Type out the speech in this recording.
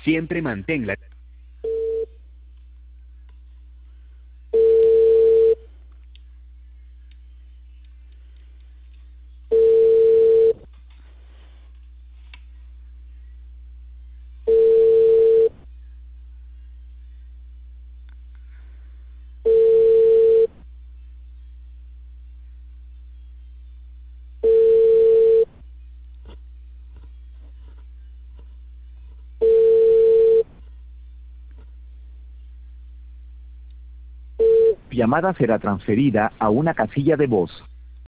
Siempre manténla. Llamada será transferida a una casilla de voz.